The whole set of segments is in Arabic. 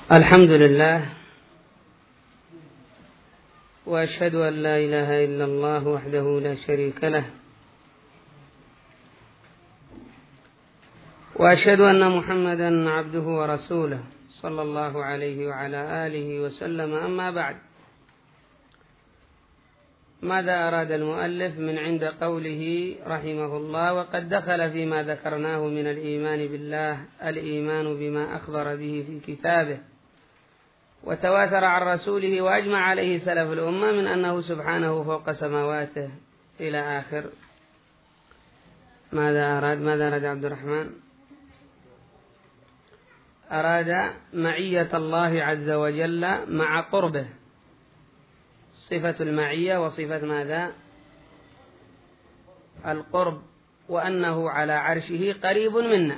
الحمد لله، وأشهد أن لا إله إلا الله وحده لا شريك له، وأشهد أن محمدا عبده ورسوله صلى الله عليه وعلى آله وسلم. أما بعد، ماذا أراد المؤلف من عند قوله رحمه الله: وقد دخل فيما ذكرناه من الإيمان بالله الإيمان بما أخبر به في كتابه وتواتر عن رسوله وأجمع عليه سلف الأمة من أنه سبحانه فوق سماواته إلى آخر. ماذا أراد عبد الرحمن؟ أراد معية الله عز وجل مع قربه، صفة المعية وصفة ماذا؟ القرب، وأنه على عرشه قريب منا.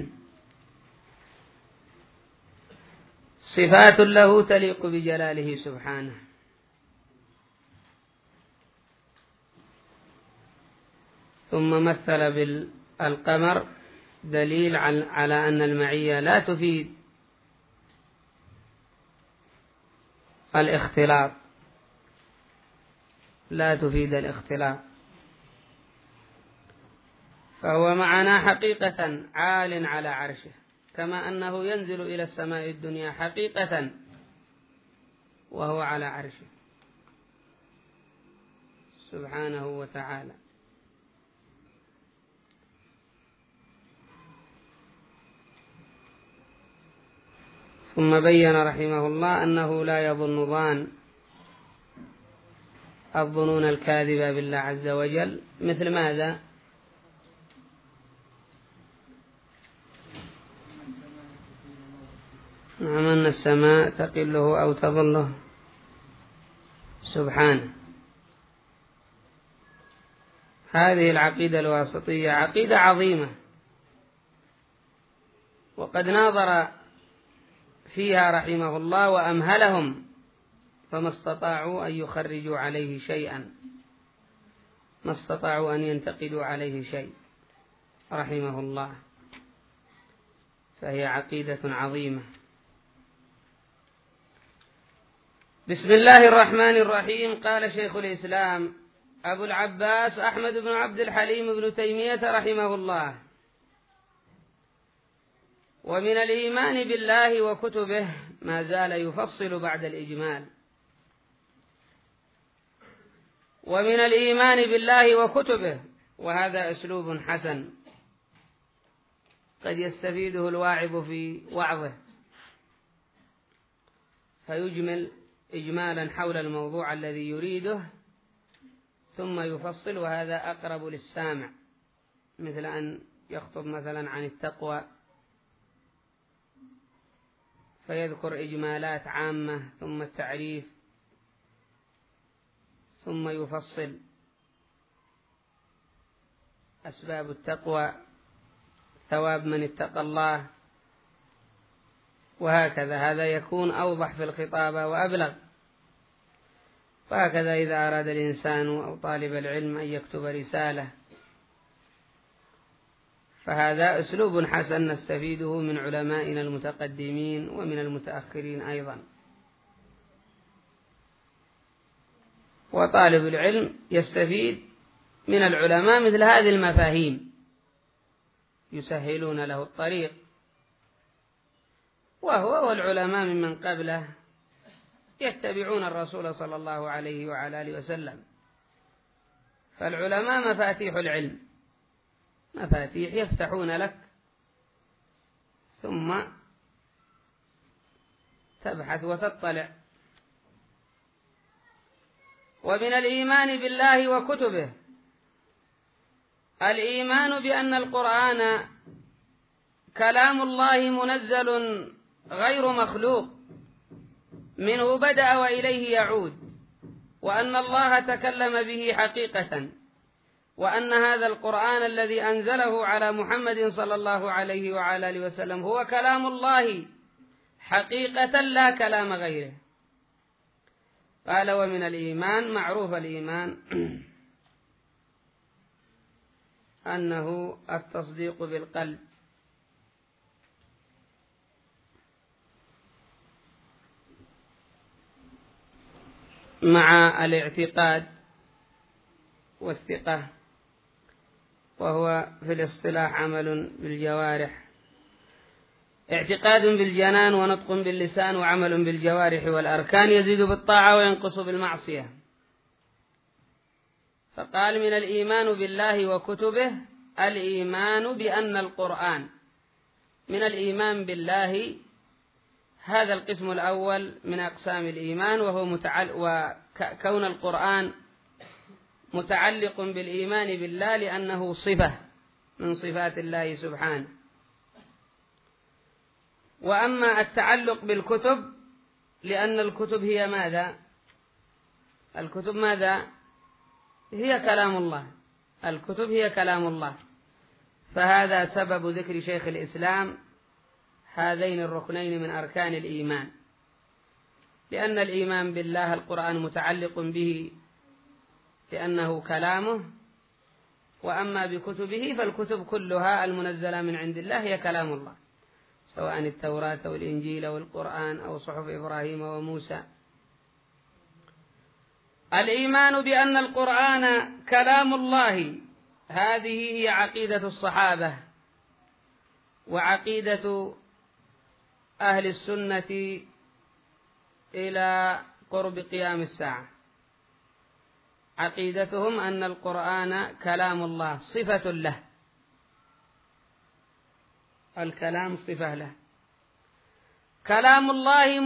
صفات له تليق بجلاله سبحانه. ثم مثل بالقمر دليل على أن المعية لا تفيد الاختلاط، فهو معنا حقيقة عال على عرشه، كما أنه ينزل إلى السماء الدنيا حقيقة وهو على عرشه سبحانه وتعالى. ثم بين رحمه الله أنه لا يظن الظنون الكاذبة بالله عز وجل، مثل ماذا؟ نعم، أن السماء تقله أو تظله سبحانه. هذه العقيدة الواسطية عقيدة عظيمة، وقد ناظر فيها رحمه الله وأمهلهم، فما استطاعوا أن يخرجوا عليه شيئا، ما استطاعوا أن ينتقدوا عليه شيء رحمه الله. فهي عقيدة عظيمة. بسم الله الرحمن الرحيم. قال شيخ الإسلام أبو العباس أحمد بن عبد الحليم بن تيمية رحمه الله: ومن الإيمان بالله وكتبه ما زال يفصل بعد الإجمال. ومن الإيمان بالله وكتبه، وهذا أسلوب حسن قد يستفيده الواعظ في وعظه، فيجمل إجمالا حول الموضوع الذي يريده ثم يفصل، وهذا أقرب للسامع، مثل أن يخطب مثلا عن التقوى فيذكر إجمالات عامة ثم التعريف ثم يفصل أسباب التقوى، ثواب من اتقى الله، وهكذا. هذا يكون أوضح في الخطابة وأبلغ. وهكذا إذا أراد الإنسان أو طالب العلم أن يكتب رسالة، فهذا أسلوب حسن نستفيده من علمائنا المتقدمين ومن المتأخرين أيضا. وطالب العلم يستفيد من العلماء مثل هذه المفاهيم، يسهلون له الطريق، وهو والعلماء ممن قبله يتبعون الرسول صلى الله عليه وعلى آله وسلم. فالعلماء مفاتيح العلم، مفاتيح يفتحون لك ثم تبحث وتطلع. ومن الإيمان بالله وكتبه الإيمان بأن القرآن كلام الله منزل غير مخلوق، منه بدأ وإليه يعود، وأن الله تكلم به حقيقة، وأن هذا القرآن الذي أنزله على محمد صلى الله عليه وعلى آله وسلم هو كلام الله حقيقة لا كلام غيره. قال: ومن الإيمان، معروف الإيمان أنه التصديق بالقلب، مع الاعتقاد والثقة، وهو في الاصطلاح عمل بالجوارح، اعتقاد بالجنان ونطق باللسان وعمل بالجوارح والأركان، يزيد بالطاعة وينقص بالمعصية. فقال من الإيمان بالله وكتبه الإيمان بأن القرآن، من الإيمان بالله هذا القسم الأول من أقسام الإيمان، وكون القرآن متعلق بالإيمان بالله لأنه صفة من صفات الله سبحانه. وأما التعلق بالكتب لأن الكتب هي ماذا؟ الكتب ماذا؟ هي كلام الله، الكتب هي كلام الله، فهذا سبب ذكر شيخ الإسلام هذين الركنين من أركان الإيمان، لأن الإيمان بالله القرآن متعلق به لأنه كلامه، وأما بكتبه فالكتب كلها المنزلة من عند الله هي كلام الله، سواء التوراة أو الإنجيل أو القرآن أو صحف إبراهيم وموسى. الإيمان بأن القرآن كلام الله هذه هي عقيدة الصحابة وعقيدة أهل السنة إلى قرب قيام الساعة. عقيدتهم أن القرآن كلام الله صفة له، الكلام صفة له، كلام الله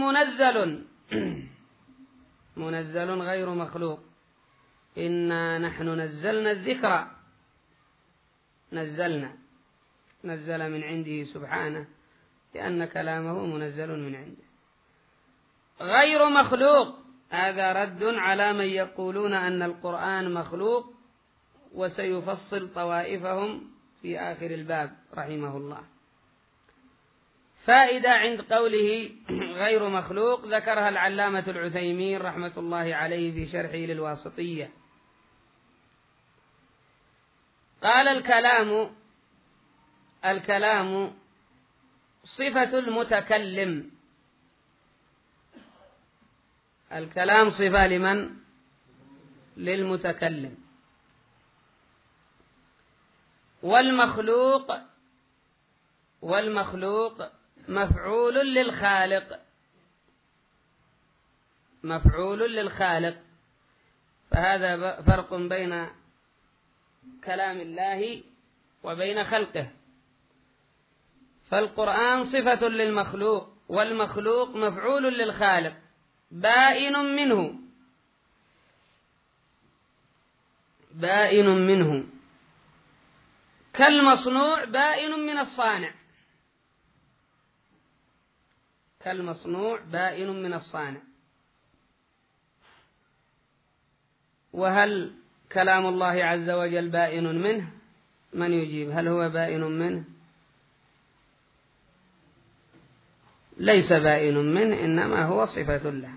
منزل غير مخلوق، إنا نحن نزلنا الذكر، نزل من عنده سبحانه لأن كلامه منزل من عنده، غير مخلوق. هذا رد على من يقولون أن القرآن مخلوق، وسيفصل طوائفهم في آخر الباب رحمه الله. فائدة عند قوله غير مخلوق ذكرها العلامة العثيمين رحمة الله عليه في شرحه للواسطية. قال الكلام صفة المتكلم، الكلام صفة لمن؟ للمتكلم. والمخلوق مفعول للخالق، فهذا فرق بين كلام الله وبين خلقه. فالقرآن صفة للمخلوق، والمخلوق مفعول للخالق بائن منه، كالمصنوع بائن من الصانع، وهل كلام الله عز وجل بائن منه؟ من يجيب؟ هل هو بائن منه؟ ليس بائن منه، إنما هو صفة له.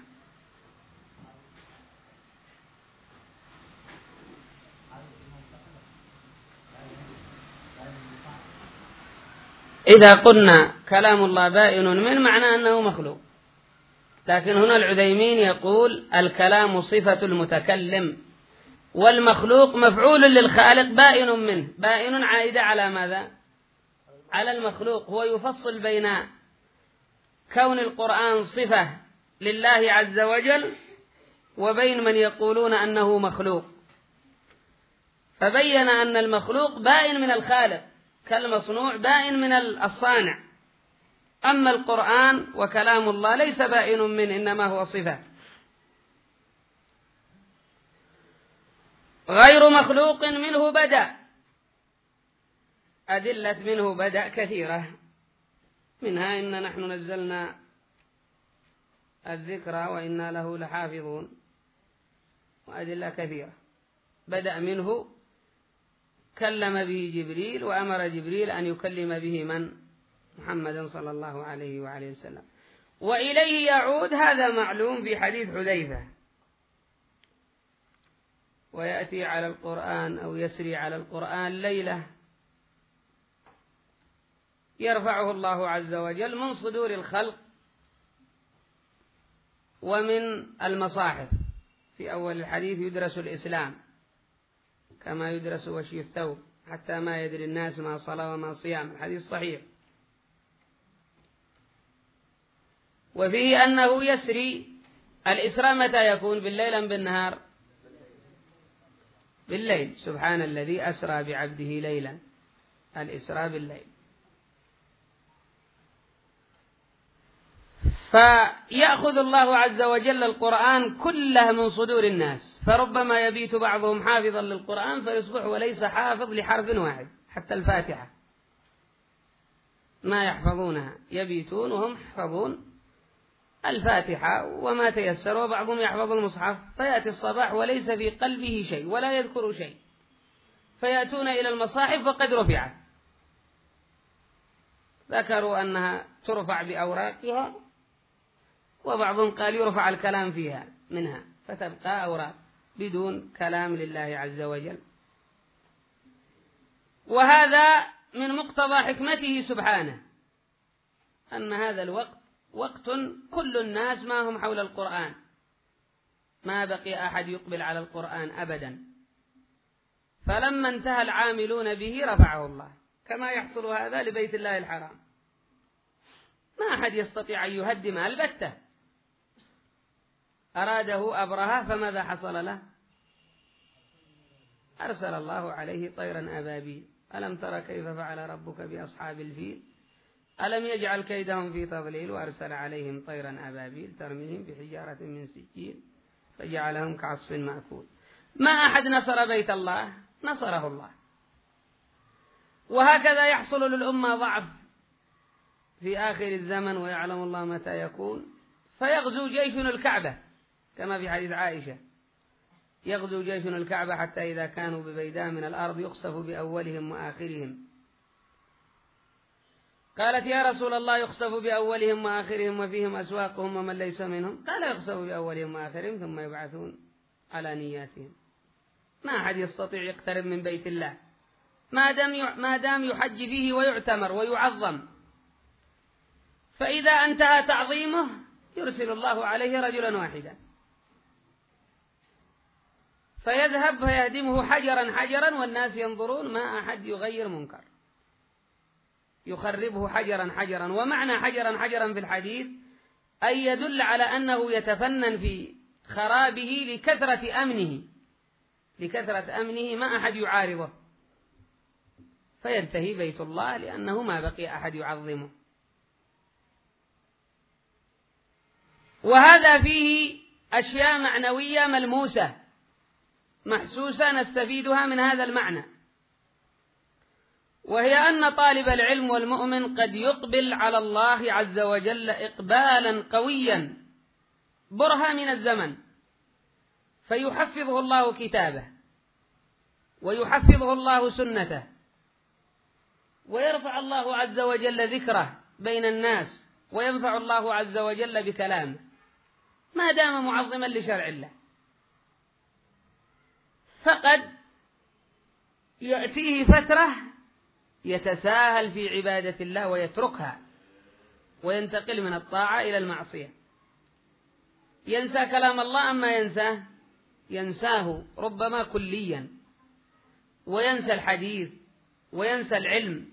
إذا قلنا كلام الله بائن منه معناه أنه مخلوق، لكن هنا العثيمين يقول الكلام صفة المتكلم، والمخلوق مفعول للخالق بائن منه. بائن عائدة على ماذا؟ على المخلوق. هو يفصل بين كون القرآن صفة لله عز وجل وبين من يقولون أنه مخلوق، فبين أن المخلوق بائن من الخالق كالمصنوع بائن من الصانع، أما القرآن وكلام الله ليس بائن منه، إنما هو صفة. غير مخلوق منه بدأ، أدلة منه بدأ كثيرة، منها إن نحن نزلنا الذكر وإنا له لحافظون، وأدلة كثيرة. بدأ منه كلم به جبريل، وأمر جبريل أن يكلم به من؟ محمد صلى الله عليه وعليه وسلم. وإليه يعود، هذا معلوم في حديث حذيفة، ويأتي على القرآن أو يسري على القرآن ليلة يرفعه الله عز وجل من صدور الخلق ومن المصاحف، في أول الحديث يدرس الإسلام كما يدرس وشي الثوب حتى ما يدري الناس ما صلاة وما صيام، الحديث صحيح. وفيه أنه يسري. الإسراء متى يكون؟ بالليل أم بالنهار؟ بالليل. سبحان الذي أسرى بعبده ليلا، الإسراء بالليل. فيأخذ الله عز وجل القرآن كله من صدور الناس، فربما يبيت بعضهم حافظا للقرآن فيصبح وليس حافظ لحرف واحد، حتى الفاتحة ما يحفظونها، يبيتون وهم يحفظون الفاتحة وما تيسر، وبعضهم يحفظ المصحف، فيأتي الصباح وليس في قلبه شيء ولا يذكر شيء، فيأتون إلى المصاحف وقد رفعت. ذكروا أنها ترفع بأوراقها، وبعضهم قال يرفع الكلام فيها منها، فتبقى أوراق بدون كلام لله عز وجل. وهذا من مقتضى حكمته سبحانه، أن هذا الوقت وقت كل الناس ما هم حول القرآن، ما بقي أحد يقبل على القرآن أبدا. فلما انتهى العاملون به رفعه الله، كما يحصل هذا لبيت الله الحرام، ما أحد يستطيع أن يهدم البتة. أراده أبرهة فماذا حصل له؟ أرسل الله عليه طيرا أبابيل. ألم تر كيف فعل ربك بأصحاب الفيل؟ ألم يجعل كيدهم في تضليل وأرسل عليهم طيرا أبابيل ترميهم بحجارة من سجيل فجعلهم كعصف مأكول. ما أحد نصر بيت الله، نصره الله. وهكذا يحصل للأمة ضعف في آخر الزمن، ويعلم الله متى يكون، فيغزو جيش الكعبة كما في حديث عائشة، يغزو جيش الكعبة حتى إذا كانوا ببيداء من الأرض يخسف بأولهم وآخرهم. قالت يا رسول الله يخسف بأولهم وآخرهم وفيهم أسواقهم ومن ليس منهم؟ قال يخسف بأولهم وآخرهم ثم يبعثون على نياتهم. ما أحد يستطيع يقترب من بيت الله ما دام يحج فيه ويعتمر ويعظم. فإذا انتهى تعظيمه يرسل الله عليه رجلا واحدا فيذهب فيهدمه حجرا حجرا، والناس ينظرون ما أحد يغير منكر، يخربه حجرا حجرا. ومعنى حجرا حجرا في الحديث أي يدل على أنه يتفنن في خرابه لكثرة أمنه ما أحد يعارضه، فينتهي بيت الله لأنه ما بقي أحد يعظمه. وهذا فيه أشياء معنوية ملموسة محسوسة نستفيدها من هذا المعنى، وهي أن طالب العلم والمؤمن قد يقبل على الله عز وجل إقبالا قويا برهة من الزمن، فيحفظه الله كتابه ويحفظه الله سنته، ويرفع الله عز وجل ذكره بين الناس، وينفع الله عز وجل بكلامه ما دام معظما لشرع الله. فقد يأتيه فترة يتساهل في عبادة الله ويتركها وينتقل من الطاعة إلى المعصية. ينسى كلام الله أما ينساه ربما كليا، وينسى الحديث وينسى العلم.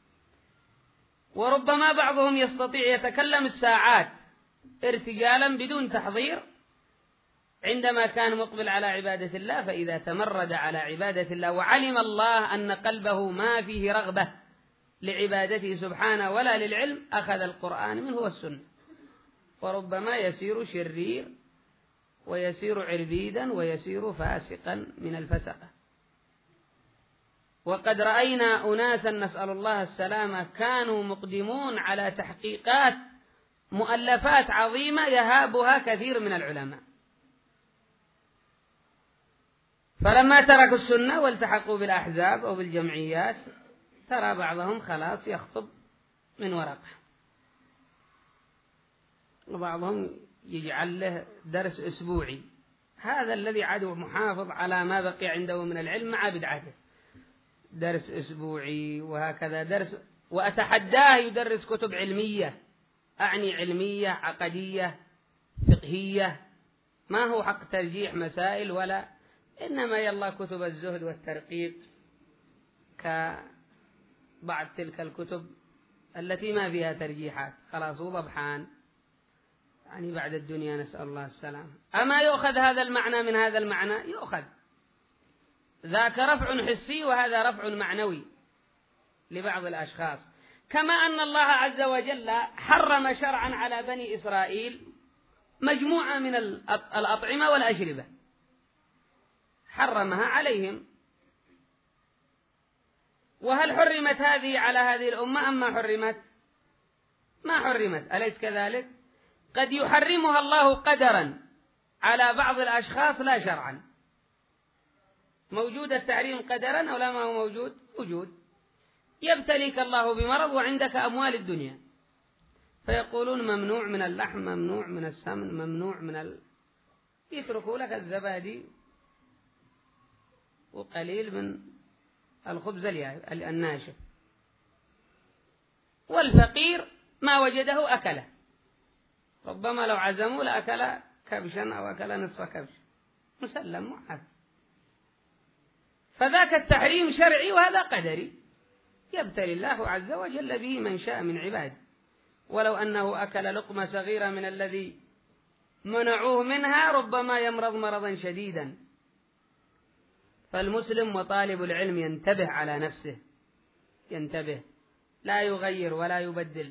وربما بعضهم يستطيع يتكلم الساعات ارتجالا بدون تحضير عندما كان مقبل على عبادة الله، فإذا تمرد على عبادة الله وعلم الله أن قلبه ما فيه رغبة لعبادته سبحانه ولا للعلم أخذ القرآن منه والسنة، وربما يسير شرير ويسير عربيدا ويسير فاسقا من الفسقة. وقد رأينا أناسا نسأل الله السلامة كانوا مقدمون على تحقيقات مؤلفات عظيمة يهابها كثير من العلماء، فلما تركوا السنة والتحقوا بالأحزاب أو بالجمعيات ترى بعضهم خلاص يخطب من ورقه، وبعضهم يجعل له درس أسبوعي. هذا الذي عدو محافظ على ما بقي عنده من العلم مع بدعته، درس أسبوعي وهكذا درس. وأتحداه يدرس كتب علمية، أعني علمية عقدية فقهية ما هو حق ترجيح مسائل ولا، إنما يلا كتب الزهد والترقيق كبعض تلك الكتب التي ما فيها ترجيحات، خلاص وضبحان يعني بعد الدنيا، نسأل الله السلام. أما يؤخذ هذا المعنى من هذا المعنى؟ يؤخذ، ذاك رفع حسي وهذا رفع معنوي لبعض الأشخاص. كما أن الله عز وجل حرم شرعا على بني إسرائيل مجموعة من الأطعمة والأشربة، حرمها عليهم. وهل حرمت هذه على هذه الأمة أم ما حرمت؟ ما حرمت، أليس كذلك؟ قد يحرمها الله قدرا على بعض الأشخاص لا شرعا. موجود التحريم قدرا أو لا؟ ما هو موجود؟ وجود. يبتليك الله بمرض وعندك أموال الدنيا، فيقولون ممنوع من اللحم، ممنوع من السمن، ممنوع من يتركوا لك الزبادي وقليل من الخبز الناشف. والفقير ما وجده أكله، ربما لو عزموا لأكل كبشا أو أكل نصف كبش، مسلم معه. فذاك التحريم شرعي وهذا قدري، يبتلي الله عز وجل به من شاء من عباده. ولو أنه أكل لقمة صغيرة من الذي منعوه منها ربما يمرض مرضا شديدا. فالمسلم وطالب العلم ينتبه على نفسه، ينتبه، لا يغير ولا يبدل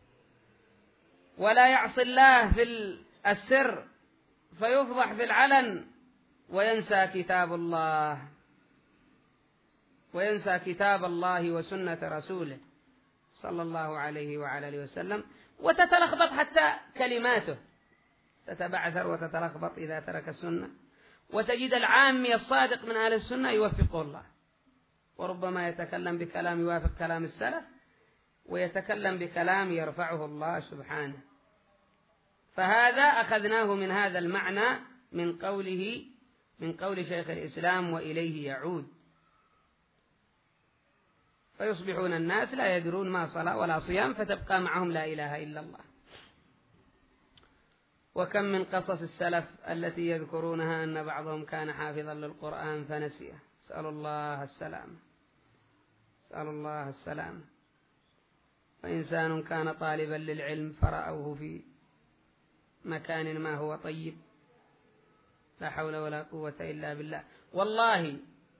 ولا يعصي الله في السر فيفضح في العلن، وينسى كتاب الله، وينسى كتاب الله وسنة رسوله صلى الله عليه وعلى آله وسلم، وتتلخبط حتى كلماته، تتبعثر وتتلخبط إذا ترك السنة. وتجد العامي الصادق من أهل السنة يوفقه الله، وربما يتكلم بكلام يوافق كلام السلف، ويتكلم بكلام يرفعه الله سبحانه. فهذا أخذناه من هذا المعنى من قول شيخ الإسلام وإليه يعود. فيصبحون الناس لا يدرون ما صلاة ولا صيام، فتبقى معهم لا إله إلا الله. وكم من قصص السلف التي يذكرونها أن بعضهم كان حافظا للقرآن فنسيه، اسأل الله السلام، اسأل الله السلام. وإنسان كان طالبا للعلم فرأوه في مكان ما هو طيب، لا حول ولا قوة إلا بالله. والله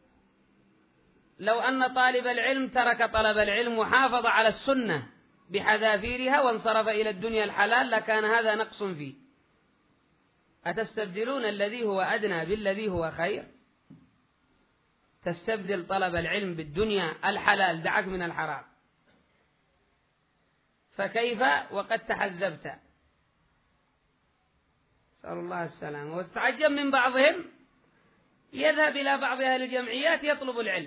لو أن طالب العلم ترك طلب العلم وحافظ على السنة بحذافيرها وانصرف إلى الدنيا الحلال لكان هذا نقص فيه. أتستبدلون الذي هو أدنى بالذي هو خير؟ تستبدل طلب العلم بالدنيا الحلال، دعك من الحرام، فكيف وقد تحزبت؟ نسأل الله السلامة. وتتعجب من بعضهم يذهب إلى بعض أهل الجمعيات يطلب العلم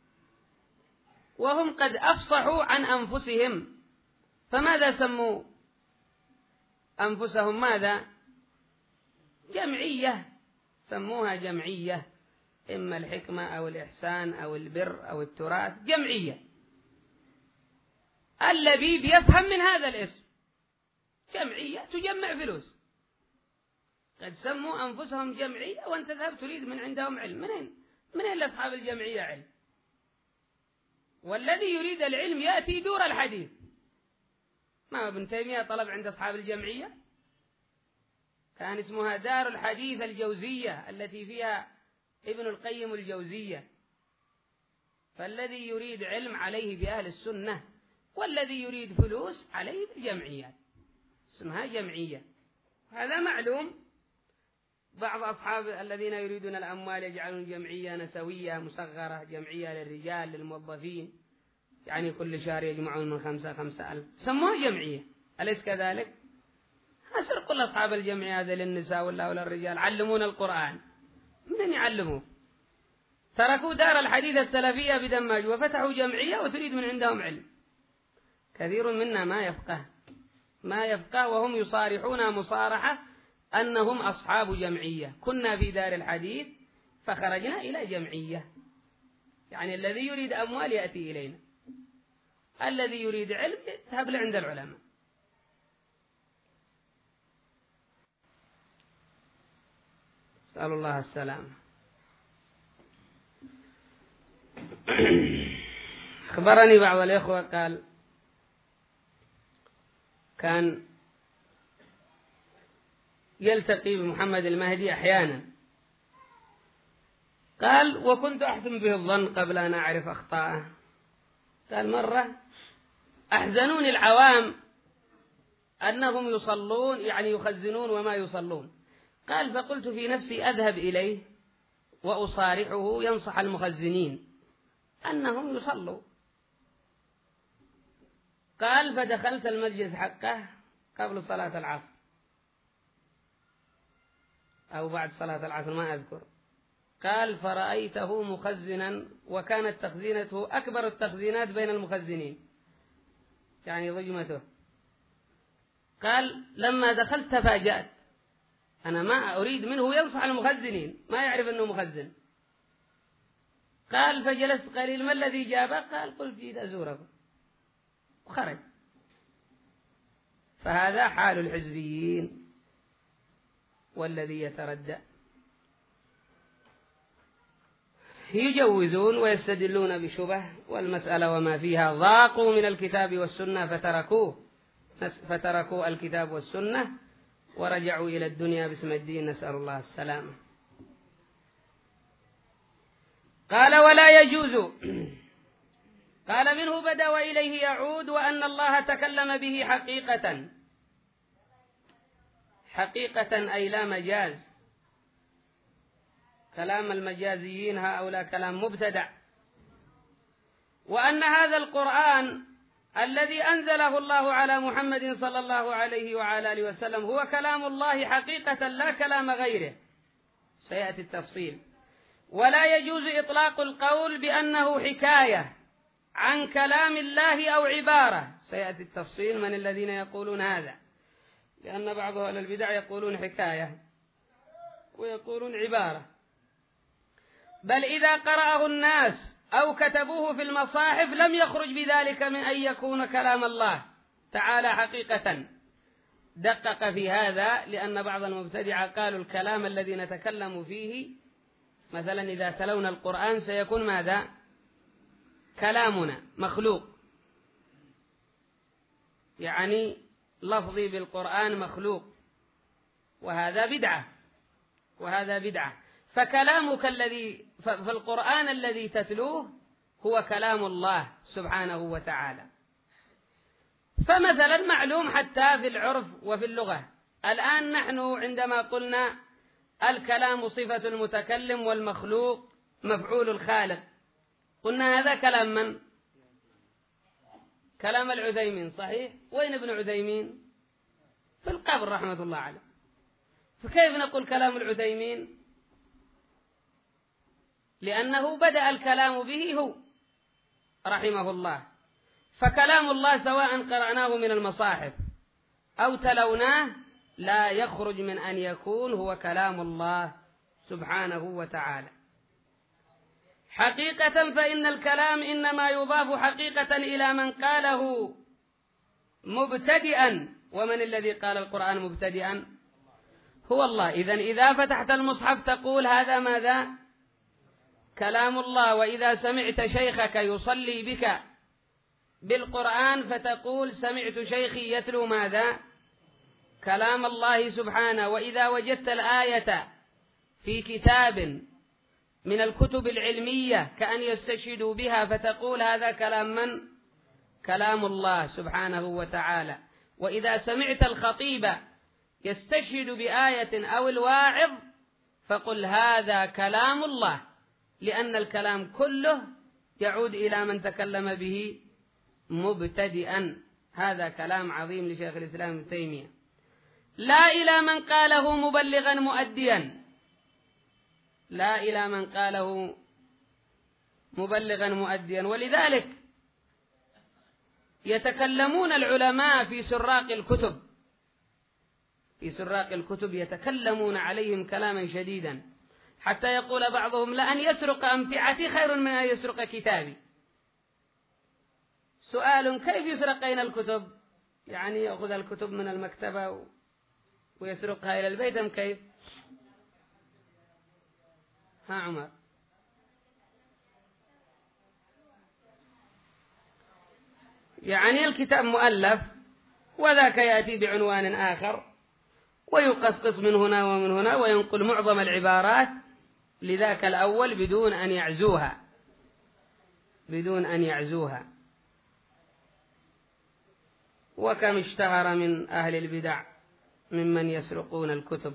وهم قد أفصحوا عن أنفسهم، فماذا سموا أنفسهم؟ ماذا؟ جمعية، سموها جمعية، إما الحكمة أو الإحسان أو البر أو التراث، جمعية. اللبيب يفهم من هذا الاسم، جمعية تجمع فلوس. قد سموا أنفسهم جمعية وأنت تذهب تريد من عندهم علم. منين لأصحاب الجمعية علم؟ والذي يريد العلم يأتي دور الحديث. ما ابن تيمية طلب عند أصحاب الجمعية؟ كان اسمها دار الحديث الجوزية التي فيها ابن القيم الجوزية. فالذي يريد علم عليه بأهل السنة، والذي يريد فلوس عليه بالجمعيات، اسمها جمعية. هذا معلوم. بعض أصحاب الذين يريدون الأموال يجعلون جمعية نسوية مصغرة، جمعية للرجال للموظفين، يعني كل شهر يجمعون من 5,000 سموها جمعية، أليس كذلك؟ أسر كل أصحاب الجمعية هذا للنساء ولا للرجال علمون القرآن، من يعلموه؟ تركوا دار الحديث السلفية بدماج وفتحوا جمعية وتريد من عندهم علم. كثير منا ما يفقه وهم يصارحون مصارحة أنهم أصحاب جمعية. كنا في دار الحديث فخرجنا إلى جمعية. يعني الذي يريد أموال يأتي إلينا، الذي يريد علم يذهب لعند العلماء. نسأل الله السلامة. أخبرني بعض الإخوة قال كان يلتقي بمحمد المهدي أحيانا، قال وكنت أحسن به الظن قبل أن أعرف أخطاءه. قال مرة أحزنوني العوام أنهم يصلون، يعني يخزنون وما يصلون. قال فقلت في نفسي أذهب إليه وأصارحه ينصح المخزنين أنهم يصلوا. قال فدخلت المسجد حقه قبل صلاة العصر أو بعد صلاة العصر ما أذكر. قال فرأيته مخزنا، وكانت تخزينته أكبر التخزينات بين المخزنين، يعني ضجمته. قال لما دخلت تفاجأت، أنا ما أريد منه ينصح المخزنين، ما يعرف أنه مخزن. قال فجلست قليل، ما الذي جابه؟ قال قلت جيت أزوركم، وخرج. فهذا حال الحزبيين والذي يتردى، يجوزون ويستدلون بشبه، والمسألة وما فيها ضاقوا من الكتاب والسنة فتركوا الكتاب والسنة ورجعوا إلى الدنيا باسم الدين، نسأل الله السلامة. قال ولا يجوز، قال منه بدأ وإليه يعود، وأن الله تكلم به حقيقة أي لا مجاز. كلام المجازيين هؤلاء كلام مبتدع. وأن هذا القرآن الذي أنزله الله على محمد صلى الله عليه وعلى آله وسلم هو كلام الله حقيقة لا كلام غيره، سيأتي التفصيل. ولا يجوز إطلاق القول بأنه حكاية عن كلام الله أو عبارة، سيأتي التفصيل من الذين يقولون هذا، لأن بعض أهل البدع يقولون حكاية ويقولون عبارة. بل إذا قرأه الناس أو كتبوه في المصاحف لم يخرج بذلك من أن يكون كلام الله تعالى حقيقة. دقق في هذا، لأن بعض المبتدعة قالوا الكلام الذي نتكلم فيه مثلا إذا تلونا القرآن سيكون ماذا؟ كلامنا مخلوق، يعني لفظي بالقرآن مخلوق، وهذا بدعة. فكلامك في القرآن الذي تتلوه هو كلام الله سبحانه وتعالى. فمثلا معلوم حتى في العرف وفي اللغة، الآن نحن عندما قلنا الكلام صفة المتكلم والمخلوق مفعول الخالق، قلنا هذا كلام من؟ كلام العثيمين، صحيح؟ وين ابن عثيمين؟ في القبر رحمة الله عليه. فكيف نقول كلام العثيمين؟ لأنه بدأ الكلام به هو رحمه الله. فكلام الله سواء قرأناه من المصاحف أو تلوناه لا يخرج من أن يكون هو كلام الله سبحانه وتعالى حقيقة. فإن الكلام إنما يضاف حقيقة إلى من قاله مبتدئا. ومن الذي قال القرآن مبتدئا؟ هو الله. إذا فتحت المصحف تقول هذا ماذا؟ كلام الله. وإذا سمعت شيخك يصلي بك بالقرآن فتقول سمعت شيخي يتلو ماذا؟ كلام الله سبحانه. وإذا وجدت الآية في كتاب من الكتب العلمية كأن يستشهدوا بها فتقول هذا كلام من؟ كلام الله سبحانه وتعالى. وإذا سمعت الخطيب يستشهد بآية أو الواعظ فقل هذا كلام الله، لأن الكلام كله يعود إلى من تكلم به مبتدئا. هذا كلام عظيم لشيخ الإسلام ابن تيمية. لا إلى من قاله مبلغا مؤديا، لا إلى من قاله مبلغا مؤديا. ولذلك يتكلمون العلماء في سراق الكتب يتكلمون عليهم كلاما شديدا، حتى يقول بعضهم لأن يسرق أمتعتي خير من أن يسرق كتابي. سؤال: كيف يسرقين الكتب؟ يعني يأخذ الكتب من المكتبة ويسرقها إلى البيت أم كيف؟ ها عمر. يعني الكتاب مؤلف وذاك يأتي بعنوان آخر ويقصقص من هنا ومن هنا وينقل معظم العبارات لذاك الأول بدون أن يعزوها. وكم اشتهر من أهل البدع ممن يسرقون الكتب،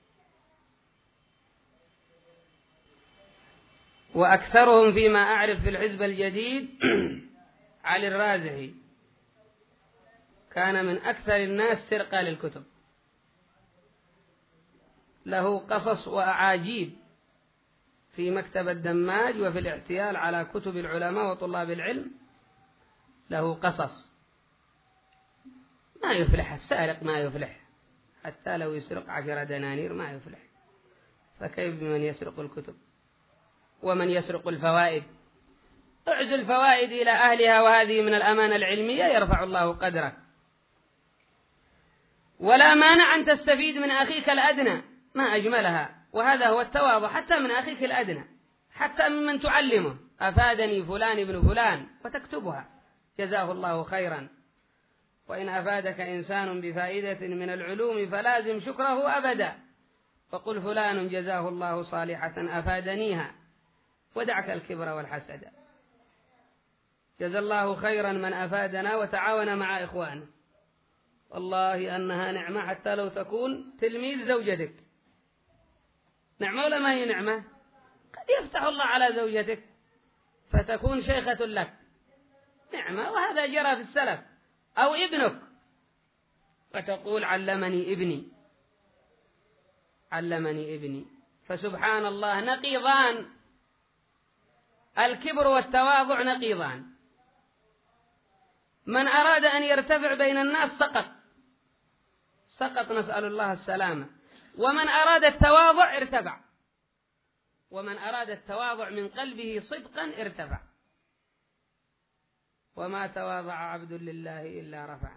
وأكثرهم فيما أعرف في الحزب الجديد علي الرازحي كان من أكثر الناس سرقة للكتب، له قصص وأعاجيب في مكتبة دماج وفي الاعتيال على كتب العلماء وطلاب العلم، له قصص. ما يفلح السارق، ما يفلح حتى لو يسرق 10 دنانير ما يفلح، فكيف بمن يسرق الكتب ومن يسرق الفوائد؟ اعزل الفوائد إلى أهلها، وهذه من الأمانة العلمية يرفع الله قدرك. ولا مانع أن تستفيد من أخيك الأدنى، ما أجملها، وهذا هو التواضع، حتى من أخيك الأدنى، حتى ممن تعلمه. أفادني فلان ابن فلان وتكتبها جزاه الله خيرا. وإن أفادك إنسان بفائدة من العلوم فلازم شكره أبدا، فقل فلان جزاه الله صالحة أفادنيها، ودعك الكبر والحسد. جزا الله خيرا من أفادنا وتعاون مع إخوانه، والله أنها نعمة حتى لو تكون تلميذ زوجتك. نعمة ولا ما هي نعمة؟ قد يفتح الله على زوجتك فتكون شيخة لك، نعمة، وهذا جرى في السلف. أو ابنك فتقول علمني ابني. فسبحان الله نقيضان، الكبر والتواضع نقيضان. من أراد أن يرتفع بين الناس سقط، نسأل الله السلامة. ومن أراد التواضع ارتفع، ومن أراد التواضع من قلبه صدقا ارتفع. وما تواضع عبد لله إلا رفعه.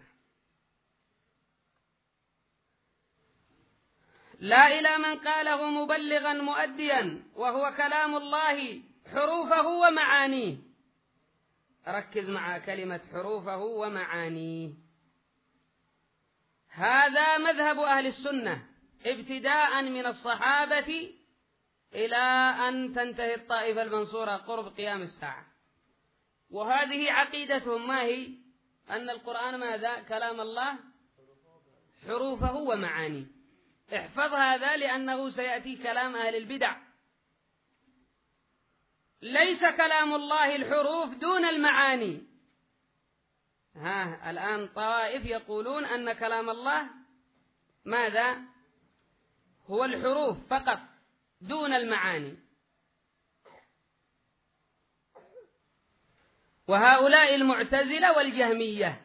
لا إلى من قاله مبلغا مؤديا، وهو كلام الله حروفه ومعانيه. ركز مع كلمة حروفه ومعانيه. هذا مذهب أهل السنة ابتداء من الصحابة إلى أن تنتهي الطائفة المنصورة قرب قيام الساعة. وهذه عقيدتهم، ما هي؟ أن القرآن ماذا؟ كلام الله حروفه ومعانيه. احفظ هذا لأنه سيأتي كلام أهل البدع. ليس كلام الله الحروف دون المعاني. الآن طائف يقولون أن كلام الله ماذا؟ هو الحروف فقط دون المعاني. وهؤلاء المعتزلة والجهمية،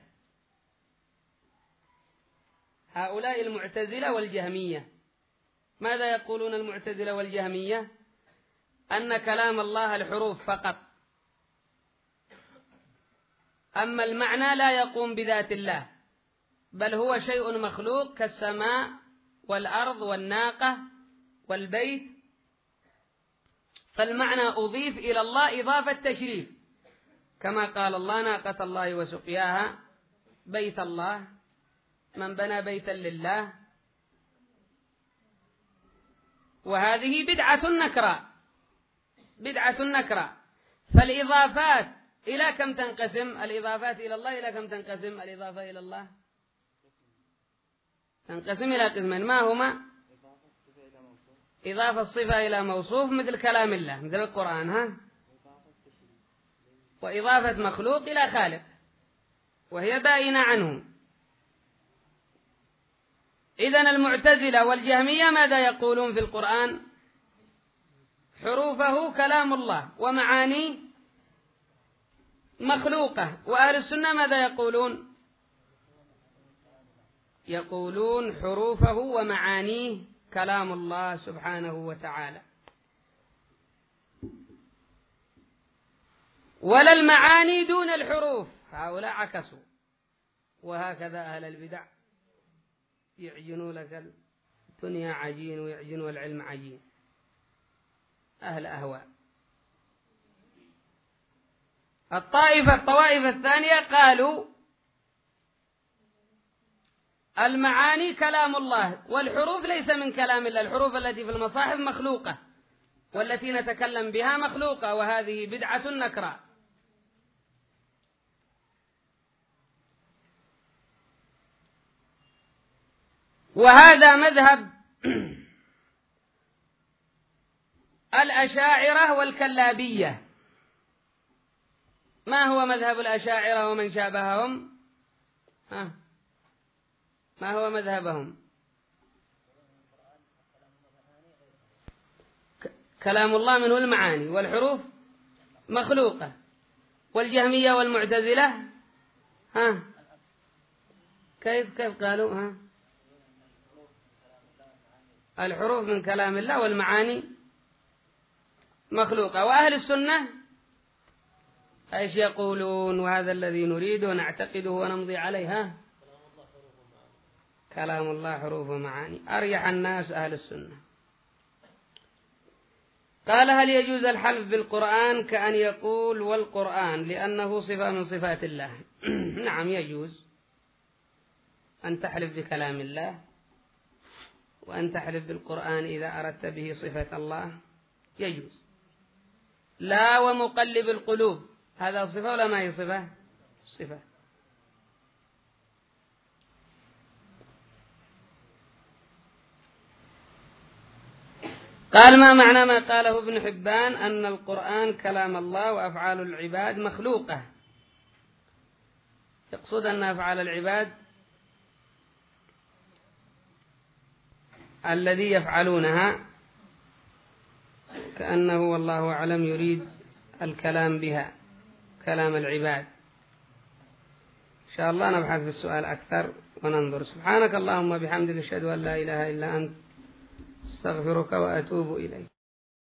ماذا يقولون المعتزلة والجهمية؟ أن كلام الله الحروف فقط، أما المعنى لا يقوم بذات الله، بل هو شيء مخلوق كالسماء والأرض والناقة والبيت. فالمعنى أضيف إلى الله إضافة تشريف، كما قال الله ناقة الله وسقياها، بيت الله، من بنى بيتا لله. وهذه بدعة نكرة. فالإضافات إلى كم تنقسم؟ الإضافات إلى الله إلى كم تنقسم؟ الإضافة إلى الله تنقسم إلى قسمين، ما هما؟ إضافة الصفة إلى موصوف مثل كلام الله، مثل القرآن، وإضافة مخلوق إلى خالق، وهي باينة عنه. إذن المعتزلة والجهمية ماذا يقولون في القرآن؟ حروفه كلام الله ومعاني مخلوقة. وأهل السنة ماذا يقولون؟ يقولون حروفه ومعانيه كلام الله سبحانه وتعالى، ولا المعاني دون الحروف. هؤلاء عكسوا. وهكذا أهل البدع يعجنوا لك الدنيا عجين ويعجنوا العلم عجين. أهل أهواء. الطوائف الثانية قالوا المعاني كلام الله، والحروف ليس من كلام الله، الحروف التي في المصاحف مخلوقة، والتي نتكلم بها مخلوقة، وهذه بدعة نكرة. وهذا مذهب الأشاعرة والكلابية. ما هو مذهب الأشاعرة ومن شابههم؟ ما هو مذهبهم؟ كلام الله منه المعاني، والحروف مخلوقة. والجهمية والمعتزلة كيف قالوا؟ الحروف من كلام الله والمعاني مخلوقة. وأهل السنة ايش يقولون؟ وهذا الذي نريد ونعتقده ونمضي عليها، كلام الله حروف ومعاني. أريح الناس أهل السنة. قال: هل يجوز الحلف بالقرآن كأن يقول والقرآن لأنه صفة من صفات الله؟ نعم، يجوز أن تحلف بكلام الله، وأن تحلف بالقرآن إذا أردت به صفة الله، يجوز. لا ومقلب القلوب، هذا صفة ولا ما هي صفة؟ صفة. قال: ما معنى ما قاله ابن حبان أن القرآن كلام الله وأفعال العباد مخلوقة؟ يقصد أن أفعال العباد الذي يفعلونها كأنه والله أعلم يريد الكلام بها، كلام العباد. إن شاء الله نبحث في السؤال أكثر وننظر. سبحانك اللهم بحمدك أشهد أن لا إله إلا أنت، استغفرك وأتوب إليك.